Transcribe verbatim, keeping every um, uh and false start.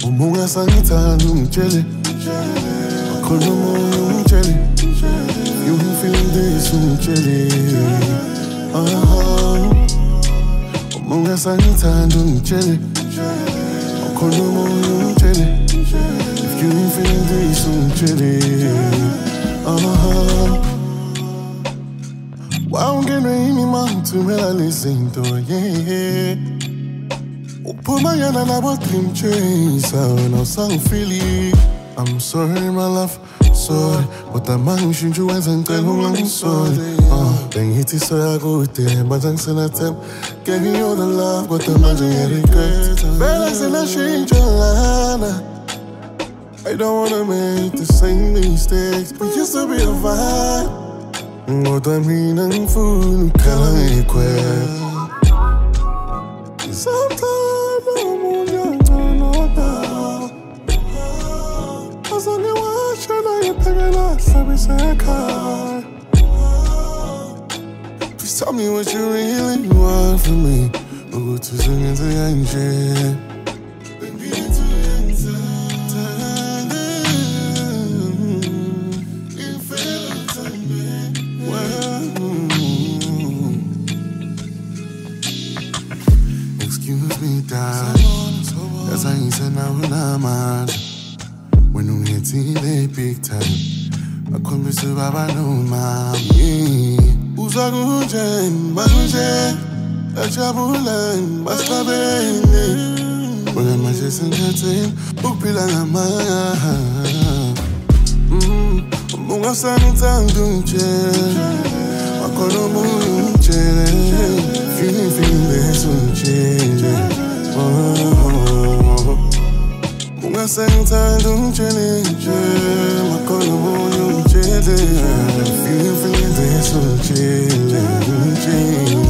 Umunga sangithanda ungitshele akhona umoya ungitshele you feeling this ungitshele ah umunga sangithanda ungitshele akhona umoya ungitshele if you feeling this ungitshele ah wawungenwe yini mangithumela lezinto yeah uphuma yana nabo dream chaser now sangifili I'm sorry my love sorry kodwa mangishintsha wenza ngicela ungangisole ah bengithi soyakude manje ngisenathemba gave you the love kodwa manje ngiregret vele senashintsha lana I don't wanna make the same mistakes we used to be a vibe kodwa mina ngifuna ukukhala ngikhwela sometimes please tell me what you really want from me. We'll go to sing into the engine. Excuse me, darling. Cause I ain't said now when I'm out. When you hit the big time, I come to see Baba no mommy. Uza gujen, baguje, achabulan, bastabene. When I'm a chasing chatting, upila na maya. Hmm, munga sanitang dunche, akono munche, feeling feeling this unche. Oh. Munga sangithanda ungitshele makhona umoya ungitshele feeling feeling this ungitshele ungitshele